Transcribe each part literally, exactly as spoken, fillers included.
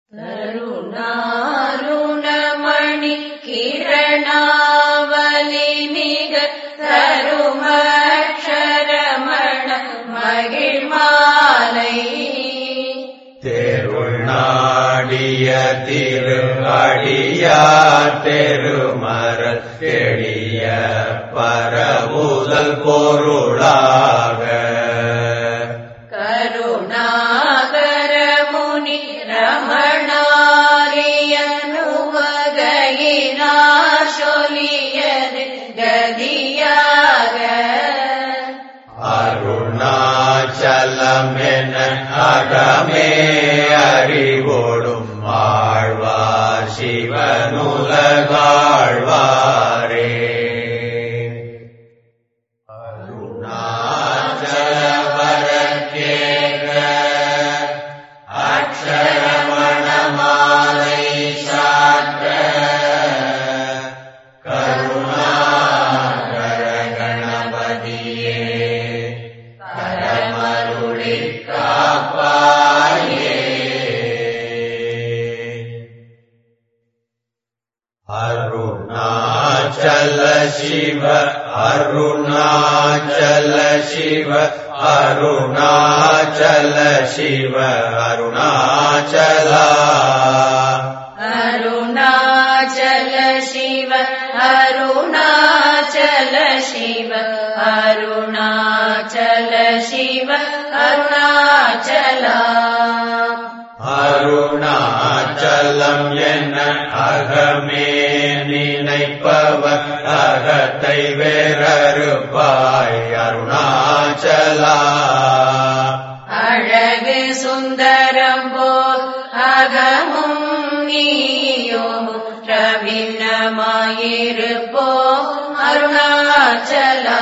தருணாருணமணி கிரணாவலி மிக தருமக்ஷரமண மகிழ்மாலை தெருநாடிய திரு அடியார் தெருமரல் எளிய பரவுதல் பொருளாக கருணாகர முனி ரமணாரியனுவகையினார் சொல்லியது கதியாக அருணாச்சலமென அகமே அறிவோடும் ஆழ்வார் சிவனுலகாழ்வாரே அருணாச்சலவரக்கேக அக்ஷரமணமாலை சாற்ற கருணாகர கணபதியே கரமருளிக் காப்பாயே. அருணாச்சல சிவ அருணாச்சல சிவ அருணாச்சல சிவ அருணாச்சலா அருணாச்சல சிவ அருணாச்சல சிவ அருணாச்சல சிவ அருணாச்சலா அருணாச்சலம் என அகமே நினைப்பவர் அகத்தை வேறறுப்பாய் அருணாச்சலா அழகு சுந்தரம் போல் அகமும் நீயோ ரவினமாயிருப்போ அருணாச்சலா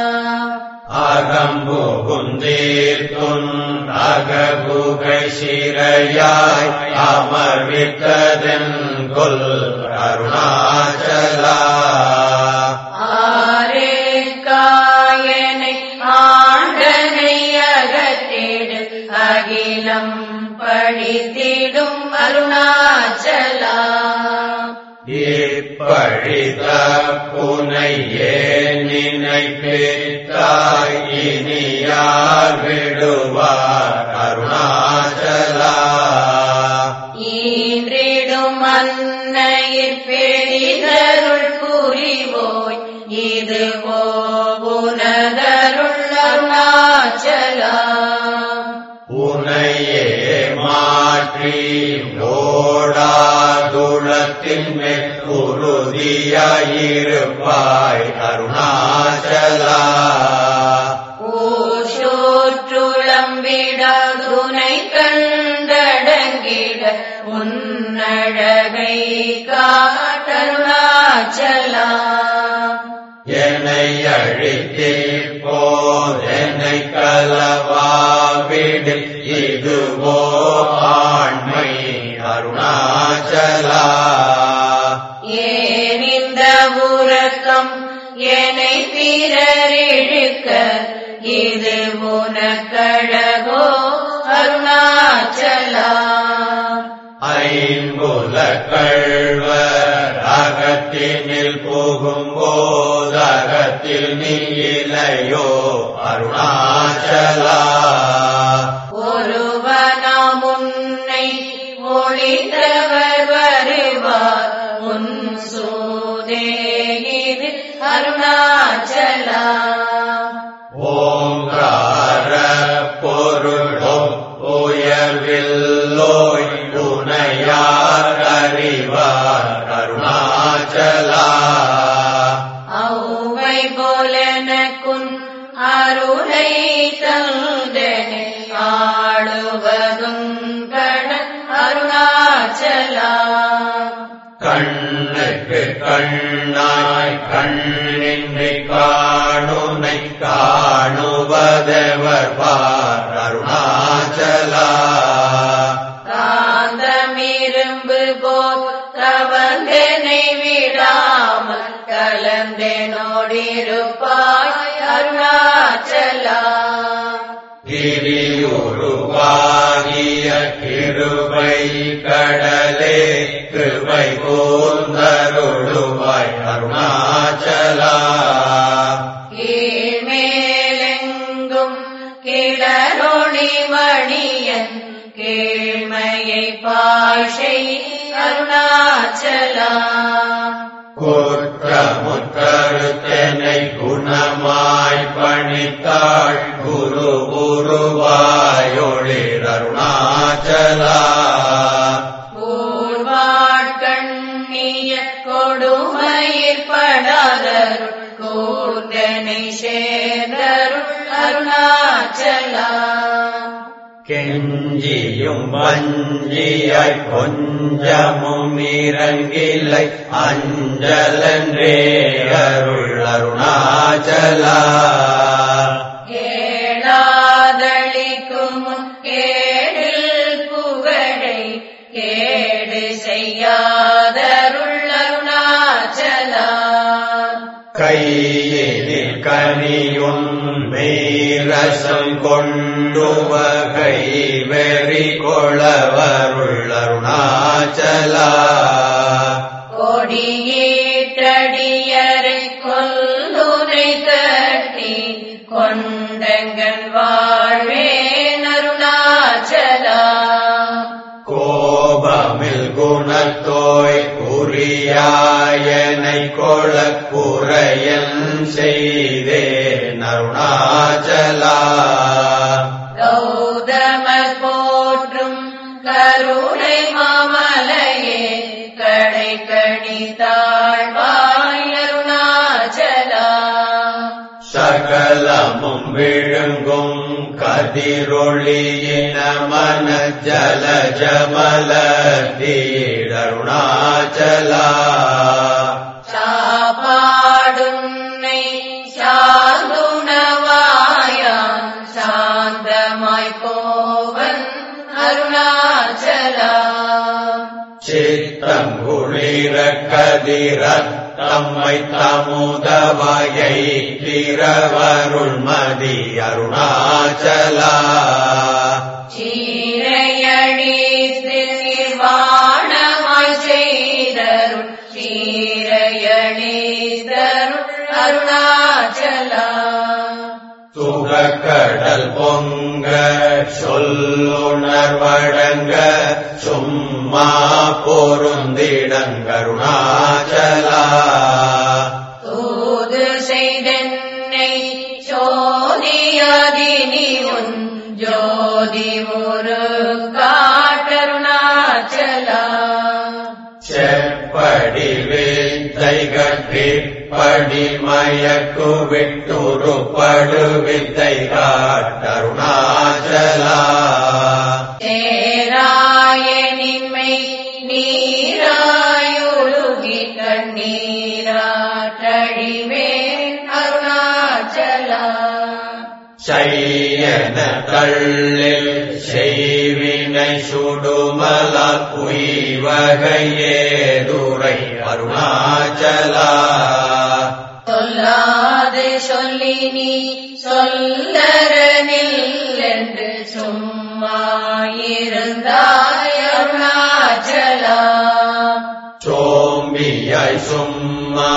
அகம்புகுந்தீர்த்துன் அகபுகை சிறையாய் அமர்வித்ததென் கொல் அருணாச்சலா ஆரே காயனை ஆண்டனை அகத்திடு அகிலம் பழித்திடும் அருணாச்சலா இப்பழித புனையே நினைப்பித்தாய் இனியார் விடுவார் அருணாச்சலா ஈன்றிடும் அன்னையிற் பெரிதருள் புரிவோய் இதுவோ உனதருள் அருணாச்சலா உனையே மாற்றி ஓடாதுளத்தின் மெக்குருதியாயிருப்பாய் அருணாச்சலா ஊஷோற்றுளம் விடாதுனை கண்டடங்கிட உன்னழகை காட்டருணாச்சலா என்னை அழித்தே போதென்னை கலவாவிடு இதுவோ ஆண்மை அருணாச்சலா ஏனிந்த உறக்கம் என்னை பிறரிழுக்க இது உனக்கழகோ அருணாச்சலா ஐம்புல கள்வர் அகத்தினில் புகும்போதகத்தில் நீ இலையோ அருணாச்சலா ஒருவனாம் உன்னை ஒளித்தவர் வருவார் உன் சூதே இது அருணாச்சலா ஓங்கார பொருளும் உயர்வில்லோய் உனையார் அறிவார் அருணாச்சலா ஔவை போலனக்குன் அருளை தந்தனை ஆளுவதும் கடன் அருணாச்சலா கண்ணுக்கு கண்ணாய் கண்ணின்றி காணுனை காணுவதெவர் பார் அருணாச்சலா காந்தமிரும்பு போல் கவர்ந்தனை விடாமல் கலந்தனோடிருப்பாய் அருணாச்சலா கிரியுருவாகிய கிருபை கருணை கடலே கிருபை கூர்ந்தருளுவாய் அருணாச்சலா. கீழ்மேலெங்கும் கிளரொளி மணியன் கீழ்மையை பாஷை அருணாச்சலா. குற்றமுற்றறுத்தனை குணமாய் பணித்தாள் குரு குருவாயொளிர் அருணாச்சலா. கூர்வாட்கண்ணிய கொடுமயிர் படாதருள் கூர்தனை சேர்ந்தருள் அருணாச்சலா. கெஞ்சியும் வஞ்சியாய் கொஞ்சமும் இறங்கிலை அஞ்சலன்றே அருள் அருணாச்சலா. கேளாதளிக்கும் கேடில் புகழை கேடு செய்யாதருள் அருணாச்சலா. கையினில் கனியுன் மேரசம் கொண்டு வகை வெறி கொளவருள் அருணாச்சலா. கொடியேற்றடியரை கொல்லுனை கட்டி கொண்டங்கள் வாழ்வேன் அருணாச்சலா. கோபமில் குணத்தோய் குறியாயனை கொளக்குறையன் செய்தேன் அருணாச்சலா. கௌதமர் போற்றும் கருணை மாமலையே கடை கடி தாழ்வாய் அருணாச்சலா. சகலமும் விழுங்கும் கதிரொளியின மன ஜல ஜமல தீரருணாச்சலா. சாப்பாடுன்னை சாந்துணவாயான் சாந்தமாய் போவன் அருணாச்சலா. சித்தம் குளிர கதிரத் தம்மை தமுதவகை திரவருள் மதி அருணாச்சலா. சீரையழித்து நிர்வாணமாய் செய்தருள் சீரையழிதருள் அருணாச்சலா. சுகக்கடல் பொங்க சொல்லுணர்வடங்க சும்மா பொருந்திடங்கருணாச்சலா. தூது செய்தென்னை சோதியாதினி உன் ஜோதி ஒரு காட்டருணாச்சலா. செப்படி வித்தை கற்றிப்படி மயக்கு விட்டுரு படு வித்தை காட்டருணாச்சலா. தேராயனின்மை நீராயுருகி கண்ணீராட்டழிவேன் அருணாச்சலா. செய்யன தள்ளில் செய்வினை சுடுமல உய்வகையேதுரை அருணாச்சலா. சொல்லாது சொல்லி நீ சொல்லரனில் என்று சும்மாயிருந்தாய் அருணாச்சலா. சோம்பியாய் சும்மா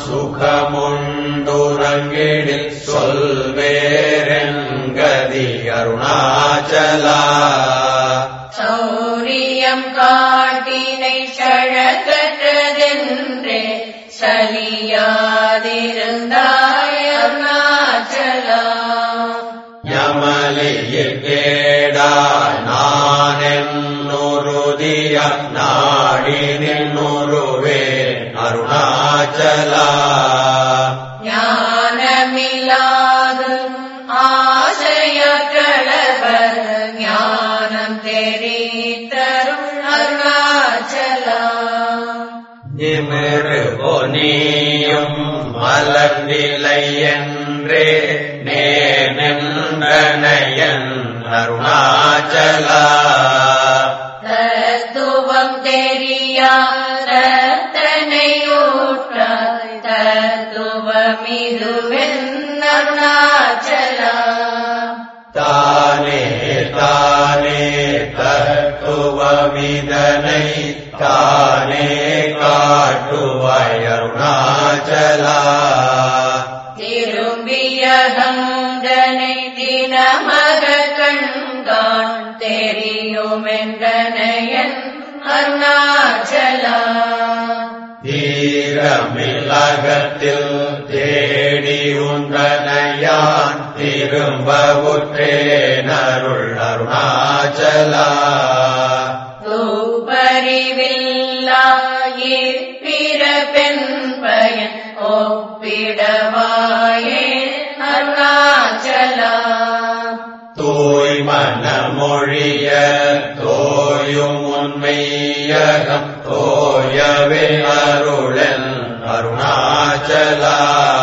சுகமுண்டுறங்கிடில் சொல்வேரெங்கதி அருணாச்சலா. சௌரியம் காட்டினை சழக்கற்றதென்றே சலியாதிருந்தாய் அருணாச்சலா. யமலியில் கேடா நானென்னுருதிய நாடி நின்னுருவே அருணாச்சலா. ஞானமில்லாது ஆசையற்றவர் ஞானம் தெரித்தருள் அருணாச்சலா. நிமிரு பொனியும் மலர்நிலை என்றே நேனென்றனையன் அருணாச்சலா. தத்துவம் தெரியாதனை ஊற்றாய் தத்துவமிதுவென் அருணாச்சலா. தானே தானே தத்துவம் தன்னை தானே காட்டுவாய் அருணாச்சலா. திரும்பிய கங்கனை தினமக கண்கான் தெரியுமென்றனையன் அருணாச்சலா. தீரமில்லகத்தில் தேடி உன்றனையான் திரும்ப உற்றேனருள் அருணாச்சலா. தூபறிவில்லாயிற்பிற பெண் பயன் ஒப்பிடவாயே அருணாச்சலா. தூய் மனமொழிய தோயும் உண்மையகம் தோயவே அருளன் அருணாச்சலா.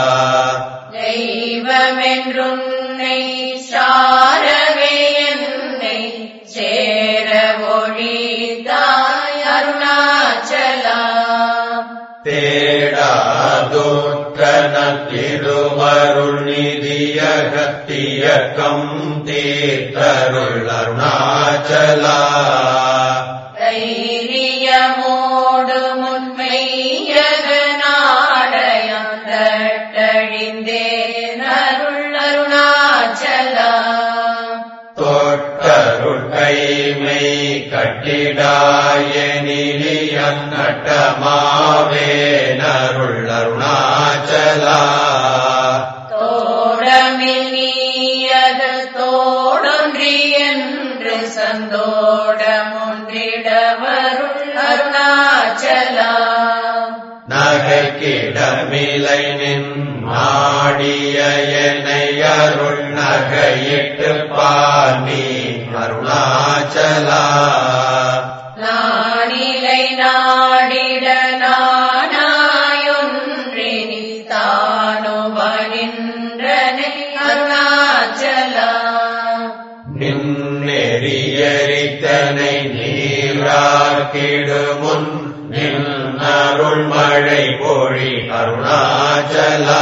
தெய்வமென்றுன்னை சாரவே என்னை சேர ஒழித்தாய் அருணாச்சலா. தேடாதுற்றன திருவருள் நிதியகத்தியக்கம் தீர்த்தருள் அருணாச்சலா. தைரியமோடு முன்மையகனாடயம் தட்டழிந்தேன் அருள் அருணாச்சலா. தொட்டருள் கைமை கட்டிடாயனிலியன் நட்டமாவேனருள் அருணாச்சலா. தோடமில் நீயது தோடொன்றி என்று சந்தோடமொன்றிடவருள் அருணாச்சலா. நகைக்கிடமிலை நின் நாடிய என்னை அருள் நகையிட்டு பாணி அருணாச்சலா. நானிலை நாடிட நானாயொன்றினி தானுவனின்றனை அருணாச்சலா. நின்னெறியரித்தனை நீராக்கிடுமுன் நின் அருள் மழை பொழி அருணாச்சலா.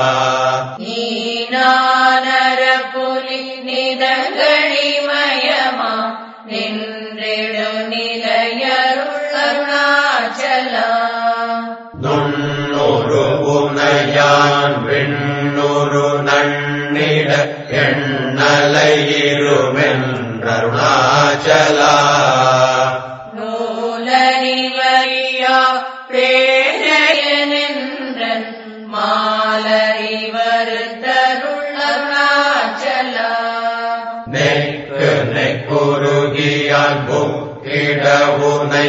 நீனானர புலி நிதங்களிமயமா நின்றிடு நிலையருள் அருணாச்சலா. நுண்ணுரு உனையான் விண்ணுரு நன்னிட எண்ணலையிருமென் அருணாச்சலா. நூலறிவறியா பேரையனென்றன் மாலறிவருத்தருள் அருணாச்சலா. நெக்கு நெக்குருகியான் புக்கிடவுனை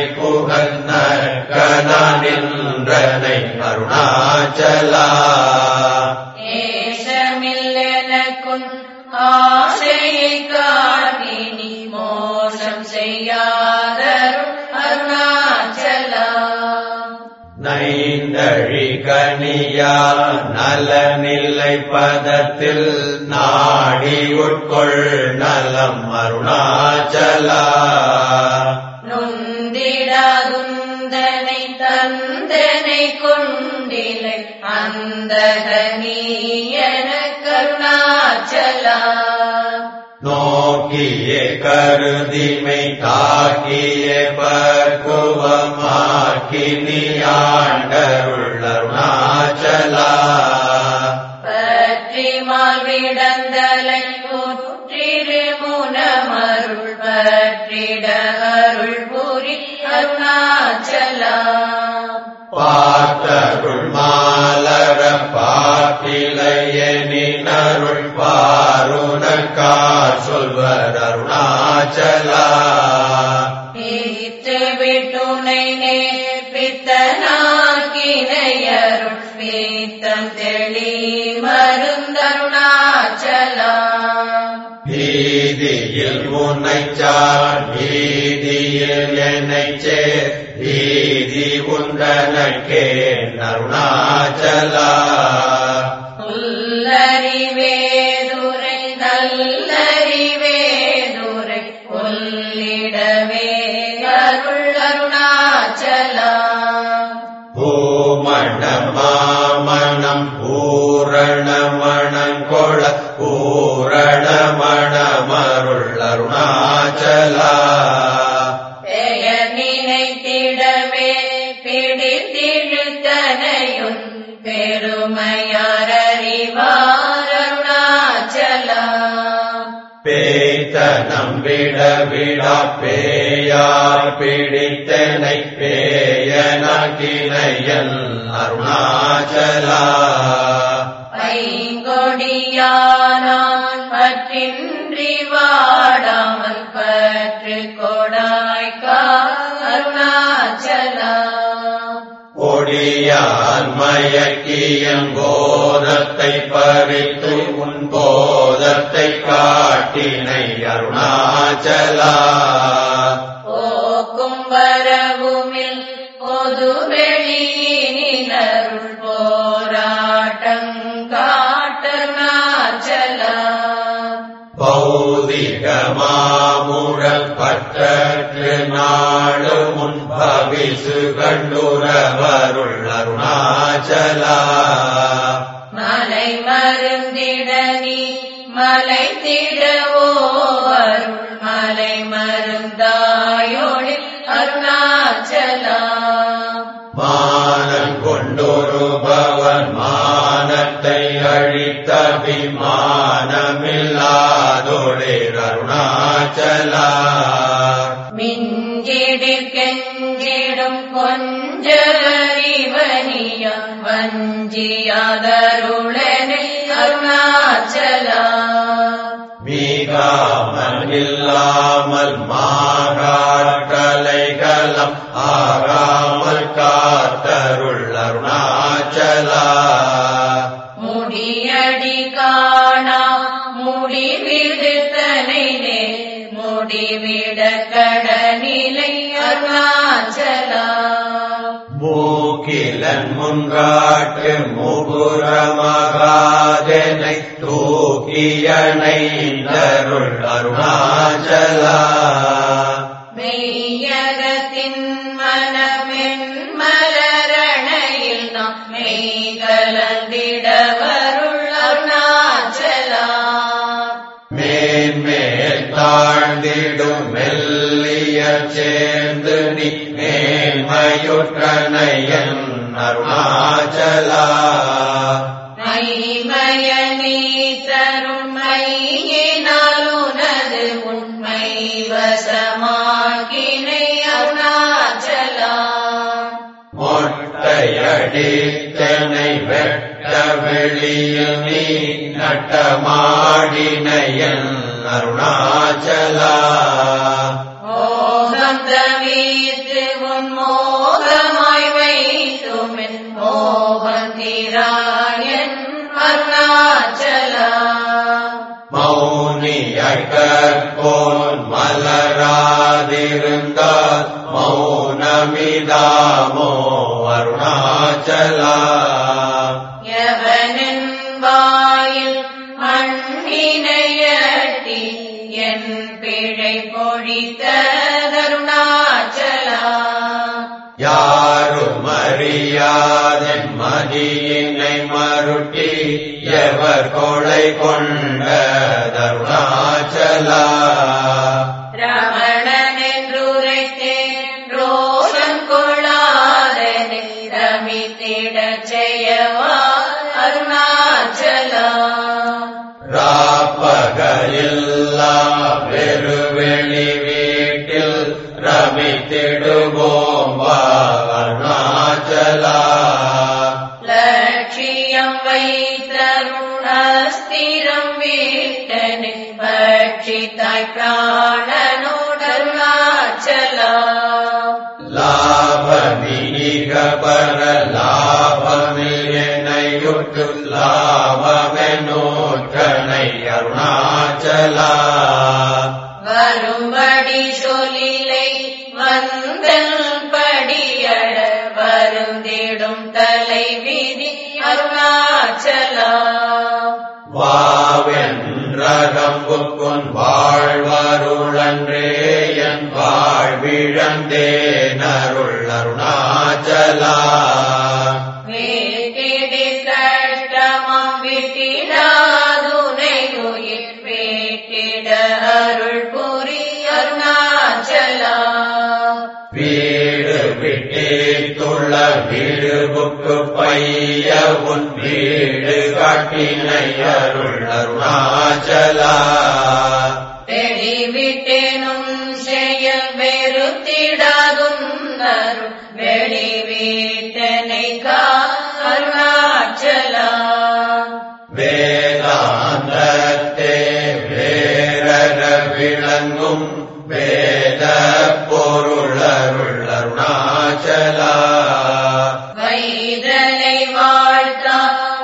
புகழ்நற்கனின்றனை அருணாச்சலா. ஏஷமில்லெனக்குன் ஆசையை காட்டினி மோசம் செய்யாதருள் அருணாச்சலா. நைந்தழி கனியா நலநிலை பதத்தில் நாடி உட்கொள் நலம் அருணாச்சலா. நுந்திடாதுந்தனை தந்தனை கொண்டிலை அந்தகனீயன கருணாச்சலா. நோக்கியே கருதிமை காக்கியே பக்குவமாக்கி நீ ஆண்டருள் அருணாச்சலா. பற்றிமால் விடந்தலை புற்றிரு முனமருள் பற்றிட அருள் புரி அருணாச்சலா. பார்த்தருள் மாலர பாட்டிலையனினருள் பாருனக்கார் சொல்வர் அருணாச்சலா. பிரித்து விட்டுனை நேர்பித்தனாக்கினையருள் பீத்தம் தெளி மருந்தருணாச்சலா. வீதியில் முனைச்சார் வீதியில் என்னைச் சேர் வீதி உண்டனக்கே அருணாச்சலா. உள்ளறிவேதுரை நல்லறிவேதுரை கொல்லிடவே அருள் அருணாச்சலா. பூமணமாமணம் பூரணமணங்கொள பூரணமணமருள் அருணாச்சலா. பெயர் நினைத்த வீடுத்தனையும் பெருமையாரறிவார் அருணாச்சலா. பேய்த்தனம் விட விடா பேயார் பிடித்தனை பேயனாக்கினையன் அருணாச்சலா. ஐங்கொடியானான் பற்றின்றி வாடாமல் பற்று கொடாய்க்கா அருணாச்சலா. கொடியான் மயக்கியங்கோதத்தை பறித்து உன் போதத்தை காட்டினை அருணாச்சலா. போக்கும் வரவுமில் பொது வெளியினில் போராட்டங்காட்டருணாச்சலா. பௌதிக மாமுழல் பற்றற்று நாடு முன் பவிசு கண்டுரவருள் அருணாச்சலா. மலை மருந்திட நீ மலை திடவோ அருள் மலை மருந்தாயோழி அருணாச்சலா. மானம் கொண்டொருபவன் மானத்தை அழித்தபிமானமில்லாதொழில் அருணாச்சலா. மிஞ்சிடிற் கெஞ்சிடும் கொஞ்சறிவனியம் வஞ்சியாதருளனில் அருணாச்சலா. மீகாமல் இல்லாமல் மாகாட்டலைகளம் ஆகாமல் காத்தருள் அருணாச்சலா. முடியடி காணா முடிவிடுத்தனை முடிவிட கடனிலை அருணாச்சலா. மூக்கிலன் முன்காட்டு முகுரமகாதனை தூக்கியனை தருள் அருணாச்சலா. மெய்யகத்தின் மனமென் மலரணையில் நாம் மெய்கலந்திடவருள் அருணாச்சலா. மேன்மேல் தாழ்ந்திடும் மெல்லிய சேர்ந்து நீ மேன்மையுற்றனையன் அருணாச்சலா. மைமயனீ தரும் மையினாலுனது உண்மை வசமாகினை அருணாச்சலா. மொட்டையடித்தனை வெட்ட வெளியில் நீ நட்டமாடினையன் அருணாச்சலா. மோகம் தவிர்த்து உன் மோகமாய் வைத்துமென் மோகந்திராயன் அருணாச்சலா. மௌனியாய் கற்போன் மலராதிருந்தால் மௌனமிதாமோ அருணாச்சலா. எவனின் வாயில் மண்ணினையட்டி என் பிழை பொழித்த அருணாச்சலா. யாரும் அறியாதன் மதியினை மருட்டி எவர் கொலை கொண்ட அருணாச்சலா. ரமணன் என்றுரைத்தேன் ரோஷம் கொள்ளாதனை ரமித்திடச் செய்யவா அருணாச்சலா. ராப்பகலில்லா பெருவெளி வீட்டில் ரமித்திடுவோம் வா அருணாச்சலா. லட்சியம் வைத்தருணஸ்திரம் வீட்டனை பட்சித்தாய் பிராணனோடு அருணாச்சலா. லாபமிக பர லாபமில்லையுற்று லாபமெனோற்றனை அருணாச்சலா. வரும்படி சொல்லிலை வந்தல் படியட வருந்திடும் தலை விதி அருணாச்சலா. வாவென்றகம்புக்குன் வாழ்வருளன்றே என் வாழ்விழந்தேன் அருள் அருணாச்சலா. வேட்டிடி கஷ்டமாம் விட்டிடாதுனையுயிர் வேட்டிட அருள் புரி அருணாச்சலா. வீடு விட்டேத்துள்ள வீடு புக்கு பைய உன் வீடு காட்டினை அருள் அருணாச்சலா வெளிவிட்டேனும் செயல் வெறுத்திடாதும் அருள் வெளிவிட்டனை அருணாச்சலா வேதாந்தத்தே வேரர விளங்கும் வேத பொருளருள் அருணாச்சலா வைதலை வாழ்த்தா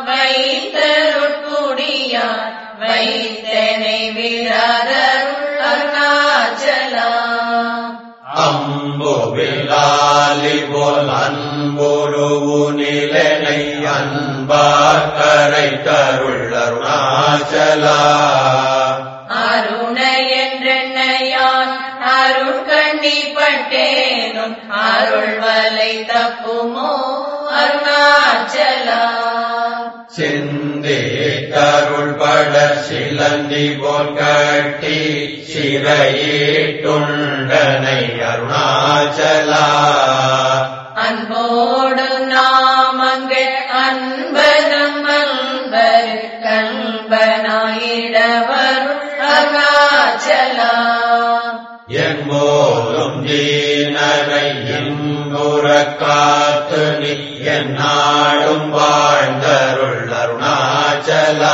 வைத்தருட்குடியார் வைத்தனை விடாதருள் அருணாச்சலா அம்பு விலாலி போல் அன்புருவு நிலனை அன்பார் கரை தருள் அருணாச்சலா அருண என்றென்னையான் அருள் கண்டிப்பட்டேனும் அருள் வலை தப்புமோ அருணாச்சலா சிந்தி தருள் பட சிலந்தி போல் கட்டி சிறையீட்டுண்டனை அருணாச்சலா அன்போடு நாமங்கள் அன்பனம் அன்பர் கண்பனாயிடவருள் அருணாச்சலா என்போலும் தீனரை இன்புற காத்து நீ எந்நாடும் வாழ்ந்தருள் அருணாச்சலா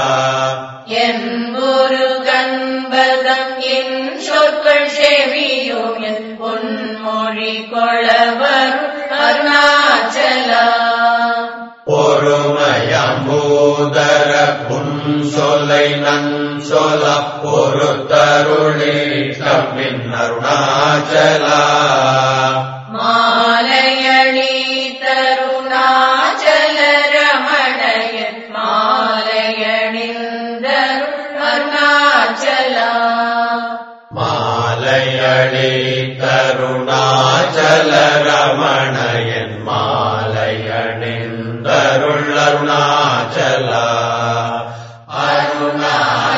என்பொரு கண்பதம் என் சொற்கள் செவியும் என் பொன்மொழி கொளவருள் அருணாச்சலா பொறுமையம்பூதர புன் சொல்லை நன் சொல்ல பொறுத்தருளே தம்மின் அருணாச்சலா மாலையணி தருணாச்சல ரமணயன் மாலையணிந்தருள் அருணாச்சலா மாலையளி கருணாச்சல ரமணயன் மாலையணிந்தருள் அருணாச்சலா அருணா